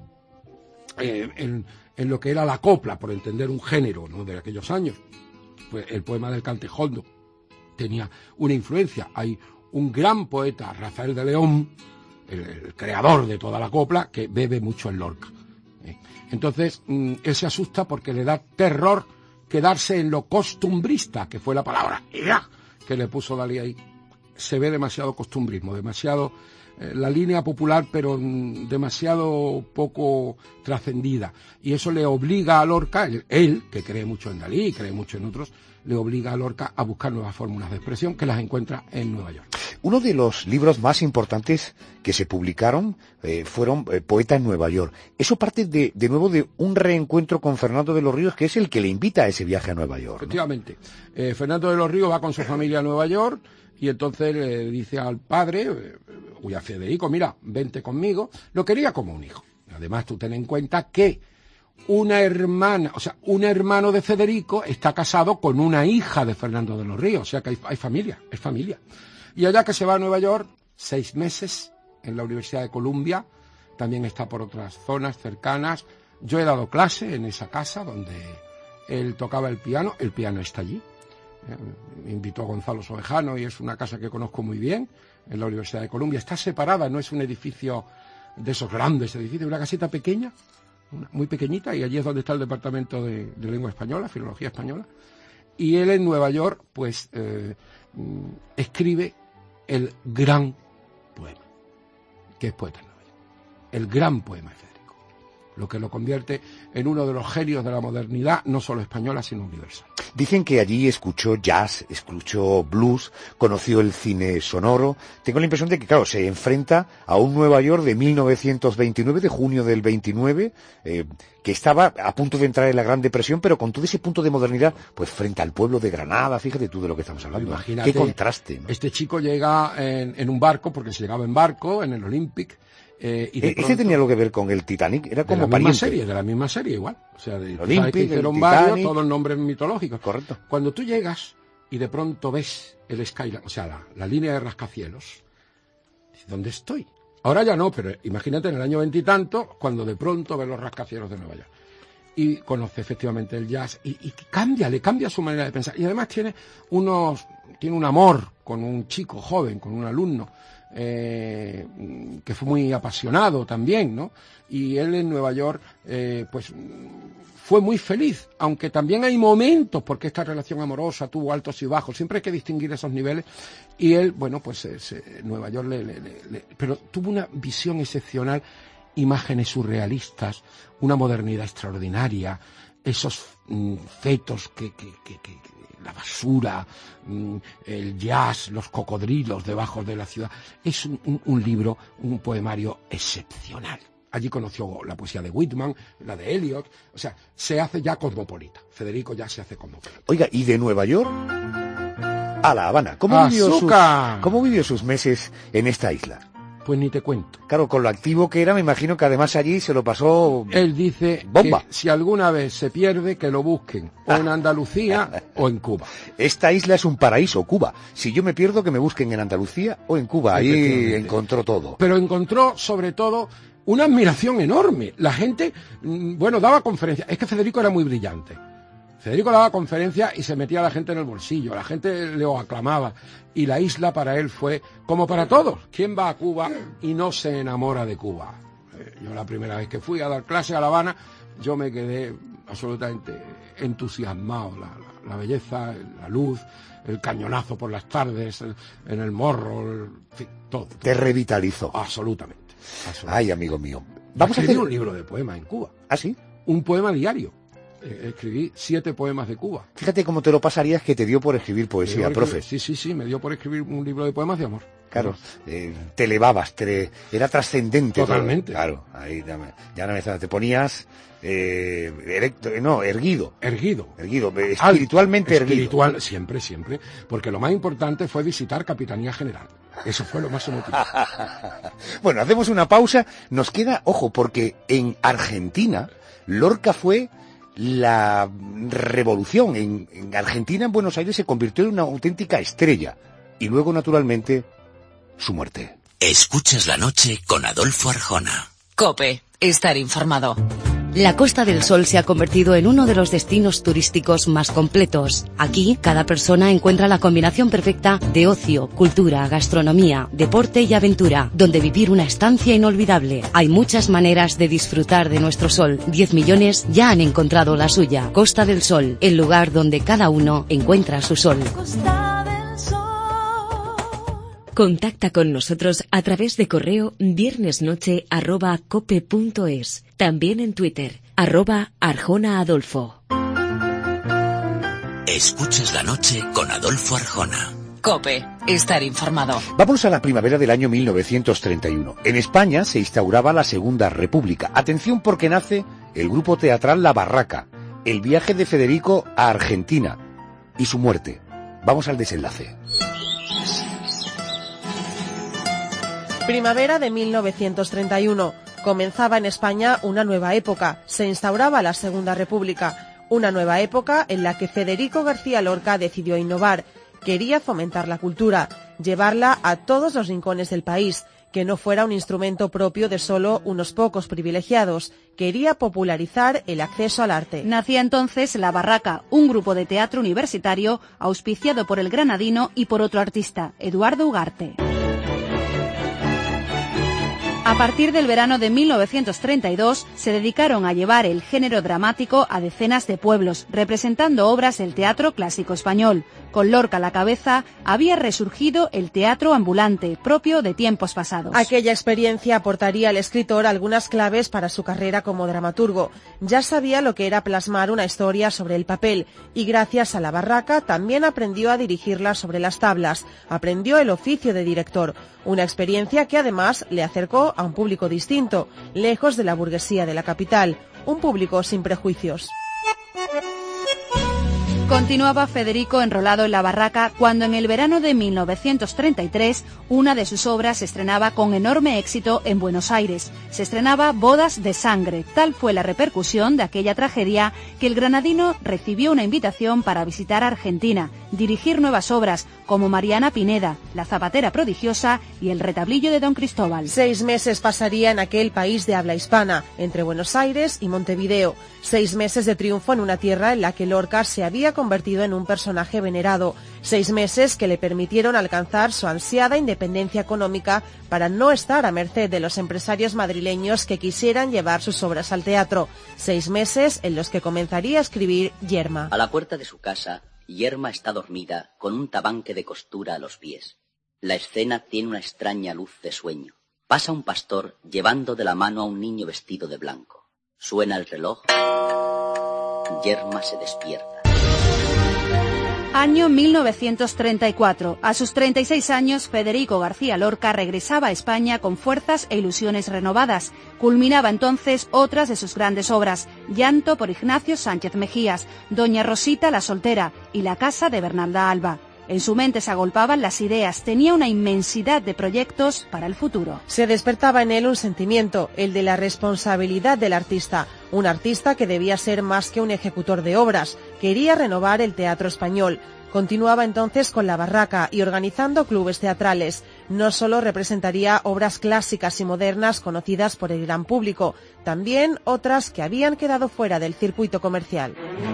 en lo que era la copla, por entender un género, ¿no?, de aquellos años, pues el poema del Cantejondo tenía una influencia. Hay un gran poeta, Rafael de León, el creador de toda la copla, que bebe mucho en Lorca. Entonces, él se asusta porque le da terror quedarse en lo costumbrista, que fue la palabra que le puso Dalí ahí. Se ve demasiado costumbrismo, demasiado la línea popular, pero demasiado poco trascendida. Y eso le obliga a Lorca, él, que cree mucho en Dalí, cree mucho en otros, le obliga a Lorca a buscar nuevas fórmulas de expresión que las encuentra en Nueva York. Uno de los libros más importantes que se publicaron fueron Poeta en Nueva York. Eso parte de nuevo de un reencuentro con Fernando de los Ríos, que es el que le invita a ese viaje a Nueva York, ¿no? Efectivamente. Fernando de los Ríos va con su familia a Nueva York y entonces le dice al padre, a Federico, mira, vente conmigo. Lo quería como un hijo. Además, tú ten en cuenta que un hermano de Federico está casado con una hija de Fernando de los Ríos, o sea que hay familia, es familia. Y allá que se va a Nueva York, 6 meses en la Universidad de Columbia, también está por otras zonas cercanas. Yo he dado clase en esa casa donde él tocaba el piano está allí. Me invitó a Gonzalo Sobejano y es una casa que conozco muy bien, en la Universidad de Columbia. Está separada, no es un edificio de esos grandes edificios, una casita pequeña, muy pequeñita, y allí es donde está el departamento de lengua española, filología española. Y él en Nueva York, pues, escribe el gran poema, que es Poeta en Nueva York. El gran poema de Federico, lo que lo convierte en uno de los genios de la modernidad, no solo española, sino universal. Dicen que allí escuchó jazz, escuchó blues, conoció el cine sonoro. Tengo la impresión de que, claro, se enfrenta a un Nueva York de 1929, de junio del 29, que estaba a punto de entrar en la Gran Depresión, pero con todo ese punto de modernidad, pues frente al pueblo de Granada. Fíjate tú de lo que estamos hablando. Imagínate, qué contraste, ¿no? Este chico llega en un barco, porque se llegaba en barco, en el Olympic. ¿Ese tenía algo que ver con el Titanic? Era como pariente. De la misma serie, igual. O sea, Olympic, que hicieron varios, todos nombres mitológicos. Correcto. Cuando tú llegas y de pronto ves el skyline, o sea, la línea de rascacielos, ¿dónde estoy? Ahora ya no, pero imagínate en el año 20 y tanto, cuando de pronto ves los rascacielos de Nueva York. Y conoce efectivamente el jazz y le cambia su manera de pensar. Y además tiene un amor con un chico joven, con un alumno, que fue muy apasionado también, ¿no? Y él en Nueva York, pues fue muy feliz, aunque también hay momentos, porque esta relación amorosa tuvo altos y bajos, siempre hay que distinguir esos niveles, y él, bueno, pues Nueva York pero tuvo una visión excepcional, imágenes surrealistas, una modernidad extraordinaria, esos fetos que la basura, el jazz, los cocodrilos debajo de la ciudad. Es un libro, un poemario excepcional. Allí conoció la poesía de Whitman, la de Eliot, o sea, se hace ya cosmopolita. Federico ya se hace cosmopolita. Oiga, ¿y de Nueva York a La Habana? ¿Cómo vivió sus meses en esta isla? Pues ni te cuento. Claro, con lo activo que era, me imagino que además allí se lo pasó Él dice bomba. Que si alguna vez se pierde, que lo busquen, o en Andalucía o en Cuba. Esta isla es un paraíso, Cuba. Si yo me pierdo, que me busquen en Andalucía o en Cuba. Ahí encontró todo. Pero encontró, sobre todo, una admiración enorme. La gente, daba conferencias. Es que Federico era muy brillante. Federico daba conferencias y se metía a la gente en el bolsillo, la gente le aclamaba, y la isla para él fue, como para todos, ¿quién va a Cuba y no se enamora de Cuba? Yo la primera vez que fui a dar clase a La Habana, yo me quedé absolutamente entusiasmado, la belleza, la luz, el cañonazo por las tardes, en el Morro, en fin, todo. Te revitalizó. Absolutamente. Ay, amigo mío. Vamos a hacer un libro de poemas en Cuba. ¿Ah, sí? Un poema diario. Escribí 7 poemas de Cuba. Fíjate cómo te lo pasarías que te dio por escribir poesía, profe. Sí, me dio por escribir un libro de poemas de amor. Claro, te elevabas, era trascendente. Totalmente. Claro, ahí ya te ponías erguido. Erguido, espiritualmente erguido. Espiritual, siempre, porque lo más importante fue visitar Capitanía General. Eso fue lo más emotivo. Bueno, hacemos una pausa. Nos queda, ojo, porque en Argentina Lorca fue la revolución. En Argentina, en Buenos Aires, se convirtió en una auténtica estrella. Y luego, naturalmente, su muerte. Escuchas la noche con Adolfo Arjona. COPE, estar informado. La Costa del Sol se ha convertido en uno de los destinos turísticos más completos. Aquí, cada persona encuentra la combinación perfecta de ocio, cultura, gastronomía, deporte y aventura, donde vivir una estancia inolvidable. Hay muchas maneras de disfrutar de nuestro sol. 10 millones ya han encontrado la suya. Costa del Sol, el lugar donde cada uno encuentra su sol. Contacta con nosotros a través de correo viernesnoche@cope.es. También en Twitter, @ArjonaAdolfo. Escuchas la noche con Adolfo Arjona. COPE, estar informado. Vámonos a la primavera del año 1931. En España se instauraba la Segunda República. Atención porque nace el grupo teatral La Barraca, el viaje de Federico a Argentina y su muerte. Vamos al desenlace. Primavera de 1931. Comenzaba en España una nueva época. Se instauraba la Segunda República. Una nueva época en la que Federico García Lorca decidió innovar. Quería fomentar la cultura, llevarla a todos los rincones del país, que no fuera un instrumento propio de solo unos pocos privilegiados. Quería popularizar el acceso al arte. Nacía entonces La Barraca, un grupo de teatro universitario auspiciado por el granadino y por otro artista, Eduardo Ugarte. A partir del verano de 1932 se dedicaron a llevar el género dramático a decenas de pueblos, representando obras del teatro clásico español. Con Lorca a la cabeza, había resurgido el teatro ambulante, propio de tiempos pasados. Aquella experiencia aportaría al escritor algunas claves para su carrera como dramaturgo. Ya sabía lo que era plasmar una historia sobre el papel y gracias a La Barraca también aprendió a dirigirla sobre las tablas. Aprendió el oficio de director, una experiencia que además le acercó a un público distinto, lejos de la burguesía de la capital, un público sin prejuicios. Continuaba Federico enrolado en La Barraca cuando en el verano de 1933 una de sus obras se estrenaba con enorme éxito en Buenos Aires. Se estrenaba Bodas de Sangre. Tal fue la repercusión de aquella tragedia que el granadino recibió una invitación para visitar Argentina, dirigir nuevas obras como Mariana Pineda, La Zapatera Prodigiosa y El Retablillo de Don Cristóbal. 6 meses pasaría en aquel país de habla hispana, entre Buenos Aires y Montevideo. 6 meses de triunfo en una tierra en la que Lorca se había convertido en un personaje venerado. 6 meses que le permitieron alcanzar su ansiada independencia económica para no estar a merced de los empresarios madrileños que quisieran llevar sus obras al teatro. 6 meses en los que comenzaría a escribir Yerma. A la puerta de su casa, Yerma está dormida con un tabanque de costura a los pies. La escena tiene una extraña luz de sueño. Pasa un pastor llevando de la mano a un niño vestido de blanco. Suena el reloj. Yerma se despierta. Año 1934. A sus 36 años, Federico García Lorca regresaba a España con fuerzas e ilusiones renovadas. Culminaba entonces otras de sus grandes obras, Llanto por Ignacio Sánchez Mejías, Doña Rosita la soltera y La casa de Bernalda Alba. En su mente se agolpaban las ideas, tenía una inmensidad de proyectos para el futuro. Se despertaba en él un sentimiento, el de la responsabilidad del artista. Un artista que debía ser más que un ejecutor de obras. Quería renovar el teatro español. Continuaba entonces con La Barraca y organizando clubes teatrales. No solo representaría obras clásicas y modernas conocidas por el gran público, también otras que habían quedado fuera del circuito comercial.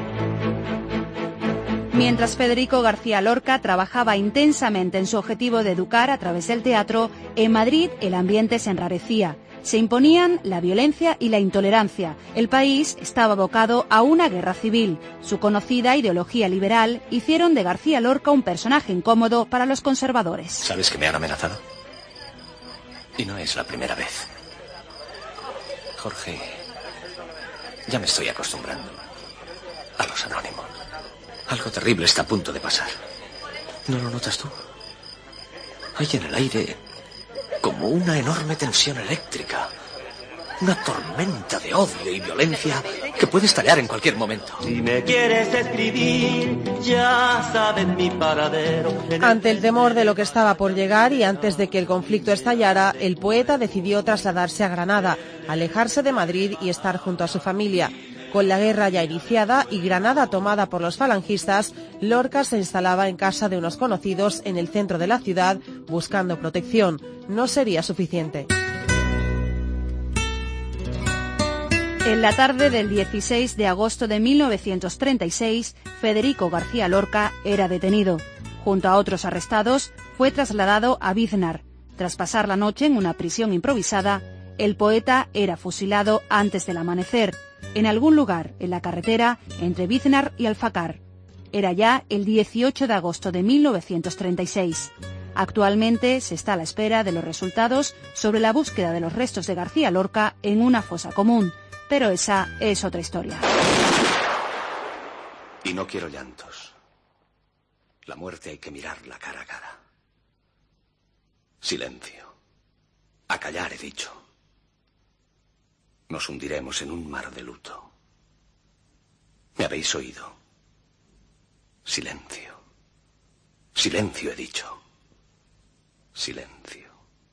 Mientras Federico García Lorca trabajaba intensamente en su objetivo de educar a través del teatro, en Madrid el ambiente se enrarecía. Se imponían la violencia y la intolerancia. El país estaba abocado a una guerra civil. Su conocida ideología liberal hicieron de García Lorca un personaje incómodo para los conservadores. ¿Sabes que me han amenazado? Y no es la primera vez. Jorge, ya me estoy acostumbrando a los anónimos. Algo terrible está a punto de pasar. ¿No lo notas tú? Hay en el aire como una enorme tensión eléctrica. Una tormenta de odio y violencia que puede estallar en cualquier momento. Si me quieres escribir, ya sabes mi paradero. Ante el temor de lo que estaba por llegar y antes de que el conflicto estallara, el poeta decidió trasladarse a Granada, alejarse de Madrid y estar junto a su familia. Con la guerra ya iniciada y Granada tomada por los falangistas, Lorca se instalaba en casa de unos conocidos en el centro de la ciudad buscando protección. No sería suficiente. En la tarde del 16 de agosto de 1936, Federico García Lorca era detenido. Junto a otros arrestados, fue trasladado a Biznar. Tras pasar la noche en una prisión improvisada, el poeta era fusilado antes del amanecer, en algún lugar en la carretera entre Biznar y Alfacar. Era ya el 18 de agosto de 1936. Actualmente se está a la espera de los resultados sobre la búsqueda de los restos de García Lorca en una fosa común. Pero esa es otra historia. Y no quiero llantos. La muerte hay que mirarla cara a cara. Silencio. A callar, he dicho. Nos hundiremos en un mar de luto. ¿Me habéis oído? Silencio. Silencio, he dicho. Silencio.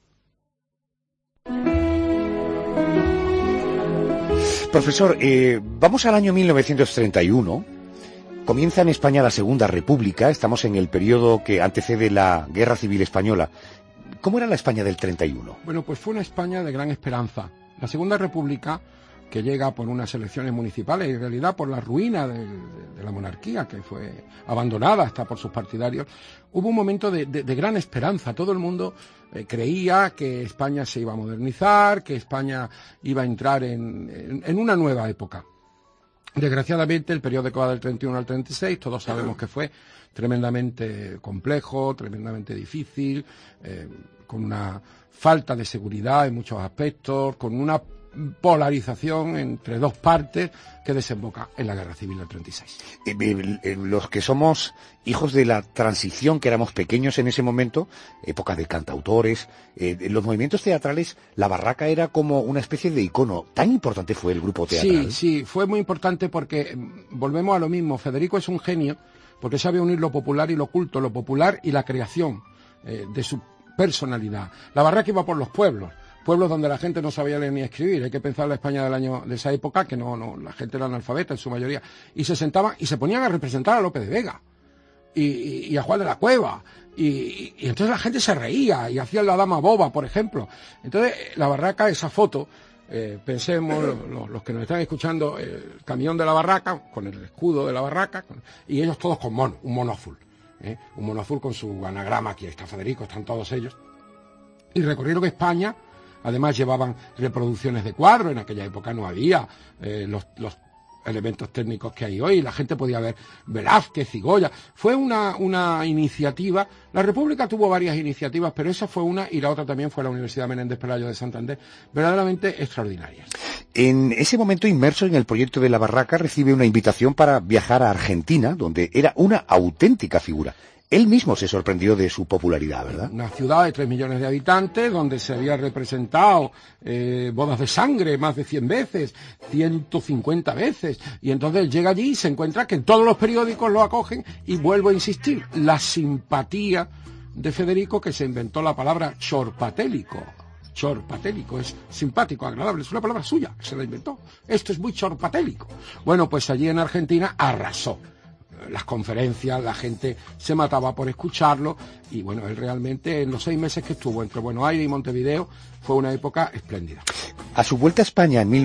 Profesor, vamos al año 1931. Comienza en España la Segunda República. Estamos en el periodo que antecede la Guerra Civil Española. ¿Cómo era la España del 31? Bueno, pues fue una España de gran esperanza. La Segunda República, que llega por unas elecciones municipales y en realidad por la ruina de la monarquía, que fue abandonada hasta por sus partidarios, hubo un momento de gran esperanza. Todo el mundo creía que España se iba a modernizar, que España iba a entrar en una nueva época. Desgraciadamente, el periodo que va del 31 al 36, todos sabemos que fue tremendamente complejo, tremendamente difícil, con una falta de seguridad en muchos aspectos, con una polarización entre dos partes que desemboca en la Guerra Civil del 36. Los que somos hijos de la transición, que éramos pequeños en ese momento, época de cantautores, los movimientos teatrales, la barraca era como una especie de icono. ¿Tan importante fue el grupo teatral? Sí, fue muy importante porque, volvemos a lo mismo, Federico es un genio porque sabe unir lo popular y lo culto, lo popular y la creación de su personalidad. La barraca iba por los pueblos donde la gente no sabía leer ni escribir. Hay que pensar en la España de esa época, que no, la gente era analfabeta en su mayoría, y se sentaban y se ponían a representar a Lope de Vega y a Juan de la Cueva, y entonces la gente se reía y hacían la dama boba, por ejemplo. Entonces la barraca, esa foto, pensemos, los que nos están escuchando, el camión de la barraca con el escudo de la barraca, y ellos todos con un mono azul, un mono azul con su anagrama. Aquí está Federico, están todos ellos, y recorrieron España. Además llevaban reproducciones de cuadros. En aquella época no había los elementos técnicos que hay hoy. La gente podía ver Velázquez y Goya. Fue una iniciativa. La República tuvo varias iniciativas, pero esa fue una, y la otra también fue la Universidad Menéndez Pelayo de Santander, verdaderamente extraordinarias. En ese momento, inmerso en el proyecto de la barraca, recibe una invitación para viajar a Argentina, donde era una auténtica figura. Él mismo se sorprendió de su popularidad, ¿verdad? Una ciudad de 3 millones de habitantes, donde se había representado Bodas de Sangre más de 100 veces, 150 veces. Y entonces llega allí y se encuentra que todos los periódicos lo acogen, y vuelvo a insistir, la simpatía de Federico, que se inventó la palabra chorpatélico. Chorpatélico es simpático, agradable, es una palabra suya, se la inventó. Esto es muy chorpatélico. Bueno, pues allí en Argentina arrasó. Las conferencias, la gente se mataba por escucharlo, y bueno, él realmente en los 6 meses que estuvo entre Buenos Aires y Montevideo fue una época espléndida. A su vuelta a España en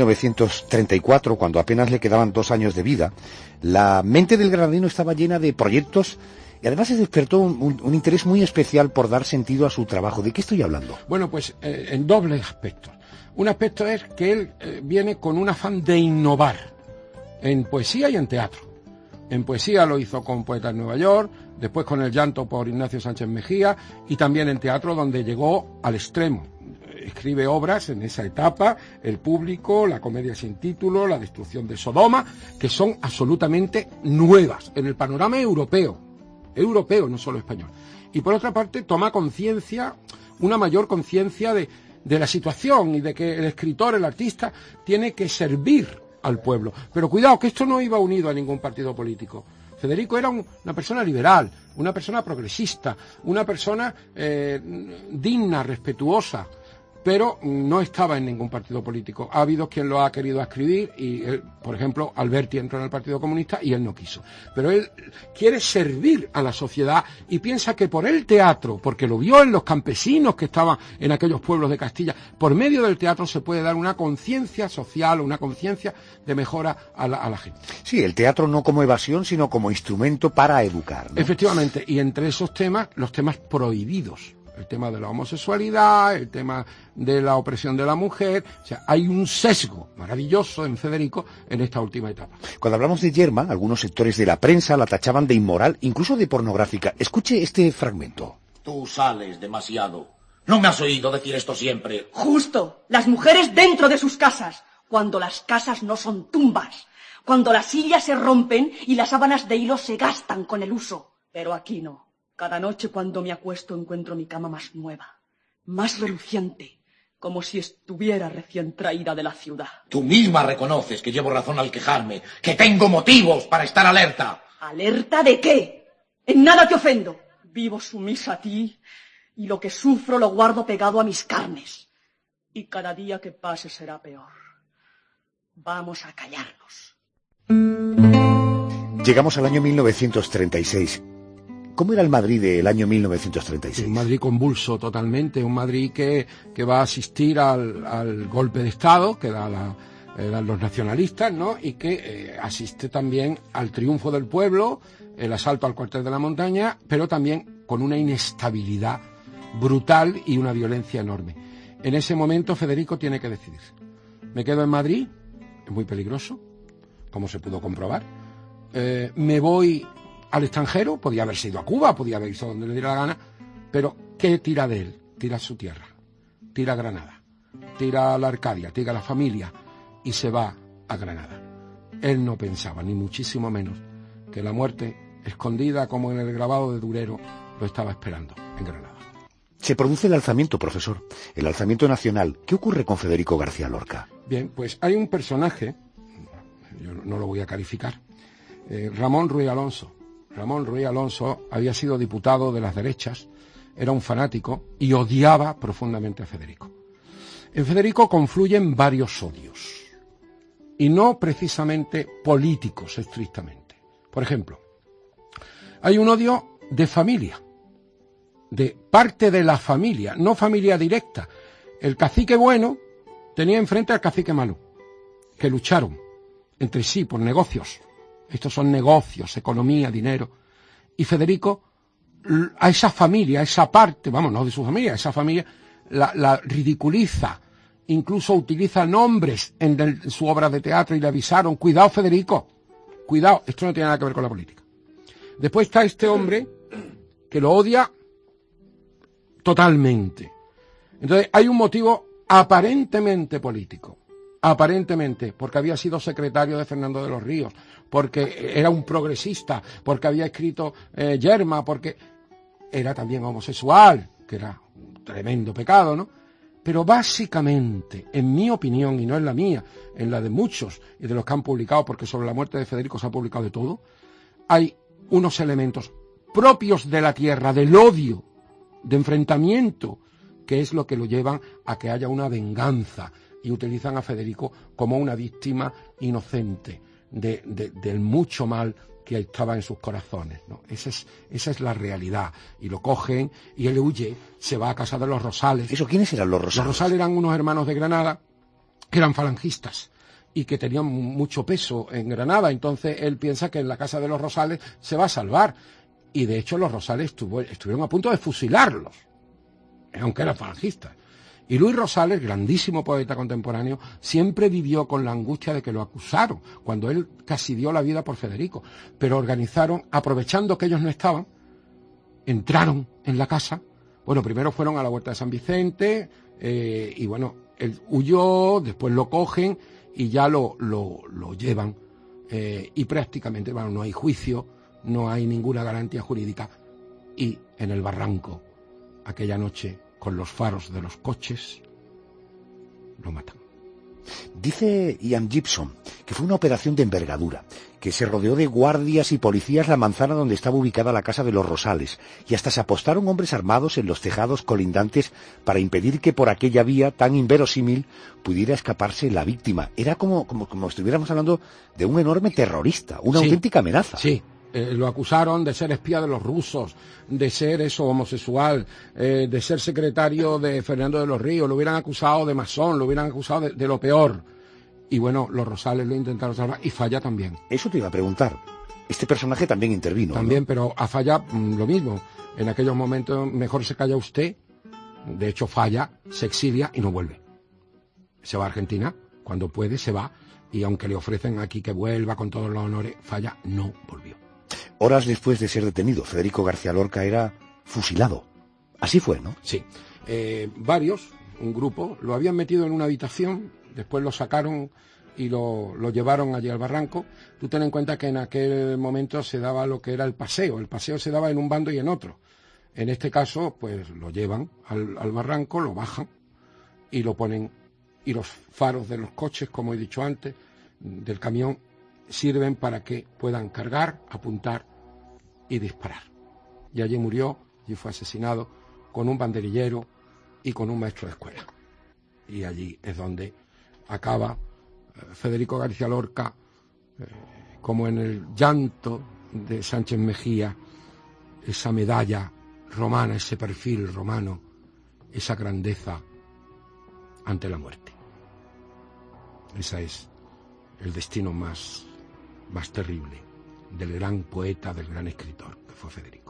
1934, cuando apenas le quedaban 2 años de vida, la mente del granadino estaba llena de proyectos, y además se despertó un interés muy especial por dar sentido a su trabajo. ¿De qué estoy hablando? Bueno, pues en dobles aspectos. Un aspecto es que él viene con un afán de innovar en poesía y en teatro. En poesía lo hizo con Poetas en Nueva York, después con El llanto por Ignacio Sánchez Mejía, y también en teatro, donde llegó al extremo. Escribe obras en esa etapa, El público, La comedia sin título, La destrucción de Sodoma, que son absolutamente nuevas en el panorama europeo, no solo español. Y por otra parte toma conciencia, una mayor conciencia de la situación, y de que el escritor, el artista, tiene que servir al pueblo. Pero cuidado, que esto no iba unido a ningún partido político. Federico era una persona liberal, una persona progresista, una persona digna, respetuosa. pero no estaba en ningún partido político. Ha habido quien lo ha querido adscribir y él, por ejemplo, Alberti entró en el Partido Comunista y él no quiso. Pero él quiere servir a la sociedad y piensa que por el teatro, porque lo vio en los campesinos que estaban en aquellos pueblos de Castilla, por medio del teatro se puede dar una conciencia social, una conciencia de mejora a la gente. Sí, el teatro no como evasión, sino como instrumento para educar, ¿no? Efectivamente, y entre esos temas, los temas prohibidos. El tema de la homosexualidad, el tema de la opresión de la mujer. O sea, hay un sesgo maravilloso en Federico en esta última etapa. Cuando hablamos de Yerma, algunos sectores de la prensa la tachaban de inmoral, incluso de pornográfica. Escuche este fragmento. Tú sales demasiado. ¿No me has oído decir esto siempre? Justo. Las mujeres dentro de sus casas, cuando las casas no son tumbas, cuando las sillas se rompen y las sábanas de hilo se gastan con el uso. Pero aquí no. Cada noche cuando me acuesto encuentro mi cama más nueva, más reluciente, como si estuviera recién traída de la ciudad. Tú misma reconoces que llevo razón al quejarme, que tengo motivos para estar alerta. ¿Alerta de qué? En nada te ofendo. Vivo sumisa a ti y lo que sufro lo guardo pegado a mis carnes. Y cada día que pase será peor. Vamos a callarnos. Llegamos al año 1936. ¿Cómo era el Madrid del año 1936? Un Madrid convulso totalmente, un Madrid que va a asistir al golpe de Estado que dan los nacionalistas, ¿no? Y que asiste también al triunfo del pueblo, el asalto al cuartel de la Montaña, pero también con una inestabilidad brutal y una violencia enorme. En ese momento Federico tiene que decidir. ¿Me quedo en Madrid? Es muy peligroso, como se pudo comprobar. ¿Me voy al extranjero? Podía haberse ido a Cuba, podía haber ido donde le diera la gana, pero ¿qué tira de él? Tira su tierra, tira Granada, tira la Arcadia, tira la familia y se va a Granada. Él no pensaba, ni muchísimo menos, que la muerte, escondida como en el grabado de Durero, lo estaba esperando en Granada. Se produce el alzamiento, profesor, el alzamiento nacional. ¿Qué ocurre con Federico García Lorca? Bien, pues hay un personaje, yo no lo voy a calificar, Ramón Ruiz Alonso. Ramón Ruiz Alonso había sido diputado de las derechas, era un fanático y odiaba profundamente a Federico. En Federico confluyen varios odios, y no precisamente políticos estrictamente. Por ejemplo, hay un odio de familia, de parte de la familia, no familia directa. El cacique bueno tenía enfrente al cacique malo, que lucharon entre sí por negocios. Estos son negocios, economía, dinero. Y Federico, a esa familia, a esa parte, vamos, no de su familia, a esa familia, la ridiculiza. Incluso utiliza nombres en su obra de teatro y le avisaron, cuidado Federico, cuidado, esto no tiene nada que ver con la política. Después está este hombre que lo odia totalmente. Entonces hay un motivo aparentemente político. Aparentemente, porque había sido secretario de Fernando de los Ríos, porque era un progresista, porque había escrito Yerma, porque era también homosexual, que era un tremendo pecado, ¿no? Pero básicamente, en mi opinión, y no en la mía, en la de muchos y de los que han publicado, porque sobre la muerte de Federico se ha publicado de todo, hay unos elementos propios de la tierra, del odio, de enfrentamiento, que es lo que lo llevan a que haya una venganza, y utilizan a Federico como una víctima inocente del mucho mal que estaba en sus corazones, ¿no? Esa es la realidad. Y lo cogen y él huye, se va a casa de los Rosales. ¿Eso quiénes eran los Rosales? Los Rosales eran unos hermanos de Granada que eran falangistas y que tenían mucho peso en Granada. Entonces él piensa que en la casa de los Rosales se va a salvar. Y de hecho los Rosales estuvieron a punto de fusilarlos, aunque eran falangistas. Y Luis Rosales, grandísimo poeta contemporáneo, siempre vivió con la angustia de que lo acusaron, cuando él casi dio la vida por Federico. Pero organizaron, aprovechando que ellos no estaban, entraron en la casa. Bueno, primero fueron a la Huerta de San Vicente, y bueno, él huyó, después lo cogen y ya lo llevan. Y prácticamente, bueno, no hay juicio, no hay ninguna garantía jurídica. Y en el barranco, aquella noche, con los faros de los coches, lo matan. Dice Ian Gibson que fue una operación de envergadura, que se rodeó de guardias y policías la manzana donde estaba ubicada la casa de los Rosales, y hasta se apostaron hombres armados en los tejados colindantes para impedir que por aquella vía tan inverosímil pudiera escaparse la víctima. Era como estuviéramos hablando de un enorme terrorista, una auténtica amenaza. Sí. Lo acusaron de ser espía de los rusos, de ser homosexual, de ser secretario de Fernando de los Ríos, lo hubieran acusado de masón, lo hubieran acusado de lo peor. Y bueno, los Rosales lo intentaron salvar y Falla también. Eso te iba a preguntar. Este personaje también intervino, también, ¿no? Pero a Falla lo mismo. En aquellos momentos mejor se calla usted. De hecho, Falla se exilia y no vuelve. Se va a Argentina, cuando puede se va, y aunque le ofrecen aquí que vuelva con todos los honores, Falla no volvió. Horas después de ser detenido, Federico García Lorca era fusilado. Así fue, ¿no? Sí. Varios, un grupo, lo habían metido en una habitación, después lo sacaron y lo llevaron allí al barranco. Tú ten en cuenta que en aquel momento se daba lo que era el paseo. El paseo se daba en un bando y en otro. En este caso, pues lo llevan al barranco, lo bajan y lo ponen. Y los faros de los coches, como he dicho antes, del camión, sirven para que puedan cargar, apuntar y disparar. Y allí murió, y fue asesinado con un banderillero y con un maestro de escuela. Y allí es donde acaba Federico García Lorca, como en el llanto de Sánchez Mejía, esa medalla romana, ese perfil romano, esa grandeza ante la muerte. Ese es el destino más terrible del gran poeta, del gran escritor que fue Federico.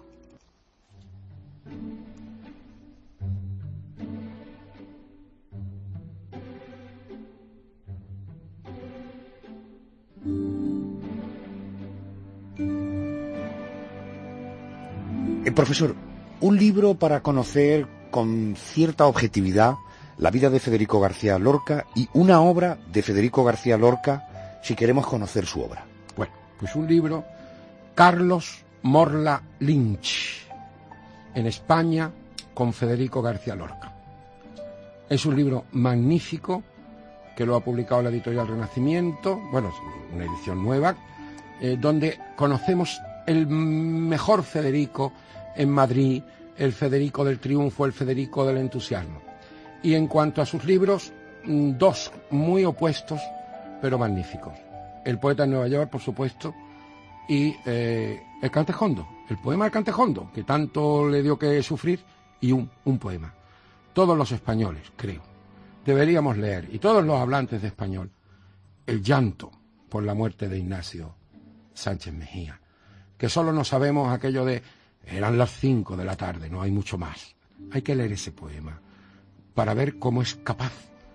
Profesor, un libro para conocer con cierta objetividad la vida de Federico García Lorca y una obra de Federico García Lorca si queremos conocer su obra. Bueno, pues un libro, Carlos Morla Lynch, en España con Federico García Lorca. Es un libro magnífico que lo ha publicado la editorial Renacimiento, bueno, es una edición nueva, donde conocemos el mejor Federico en Madrid, el Federico del triunfo, el Federico del entusiasmo. Y en cuanto a sus libros, dos muy opuestos, pero magníficos. El poeta en Nueva York, por supuesto, y el Cantejondo, el poema del Cantejondo, que tanto le dio que sufrir, y un poema. Todos los españoles, creo, deberíamos leer, y todos los hablantes de español, el llanto por la muerte de Ignacio Sánchez Mejía, que solo no sabemos aquello de eran las 5 de la tarde, no hay mucho más. Hay que leer ese poema para ver cómo es capaz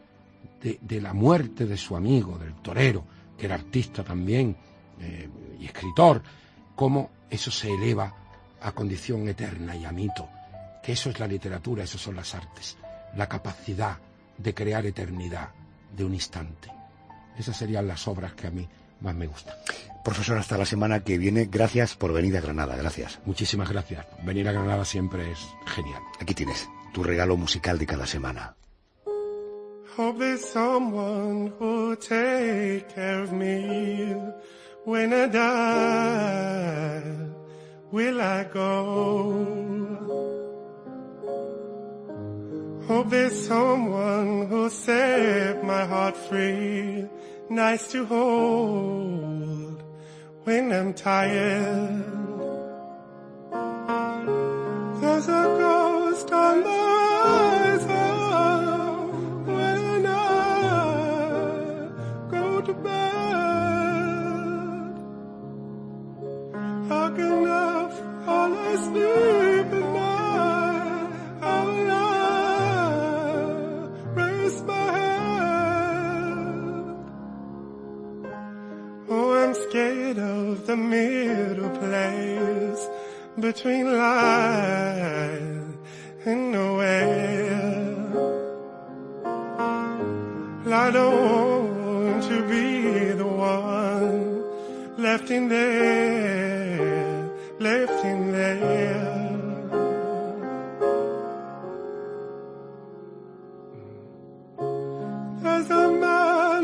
de la muerte de su amigo, del torero, que era artista también y escritor, cómo eso se eleva a condición eterna y a mito, que eso es la literatura, eso son las artes, la capacidad de crear eternidad de un instante. Esas serían las obras que a mí más me gustan. Profesor, hasta la semana que viene. Gracias por venir a Granada. Gracias. Muchísimas gracias. Venir a Granada siempre es genial. Aquí tienes tu regalo musical de cada semana. Hope there's someone who'll take care of me when I die. Will I go? Hope there's someone who'll set my heart free, nice to hold when I'm tired. There's a ghost on the horizon when I go to bed. How can I fall asleep at night? How will I raise my head? Oh, I'm scared of the middle place between life and nowhere. I don't want to be the one left in there, left in there. There's a man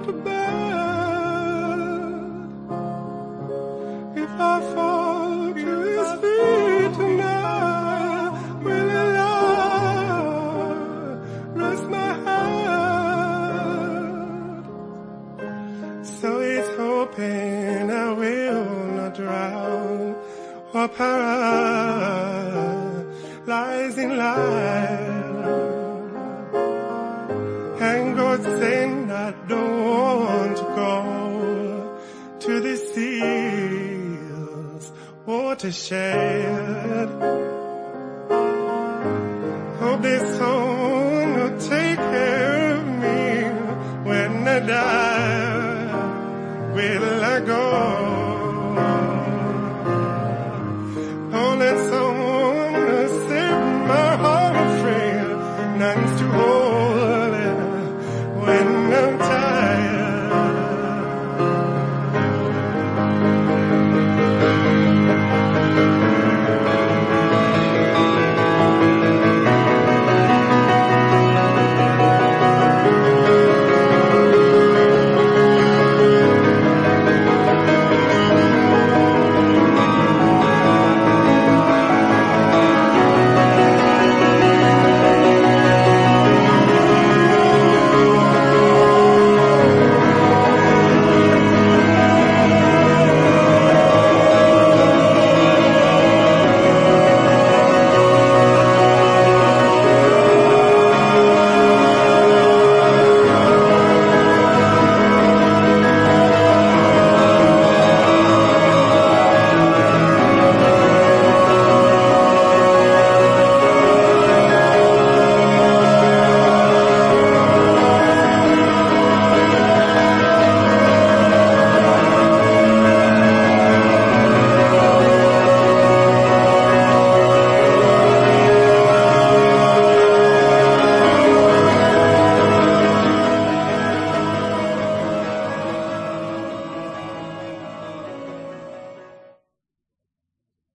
above. If I fall to his feet tonight, will Allah rest my heart? So he's hoping I will not drown or paralyze in life. And God saying I don't want to go to the seas, watershed. Hope this someone will take care of me when I die. Will I go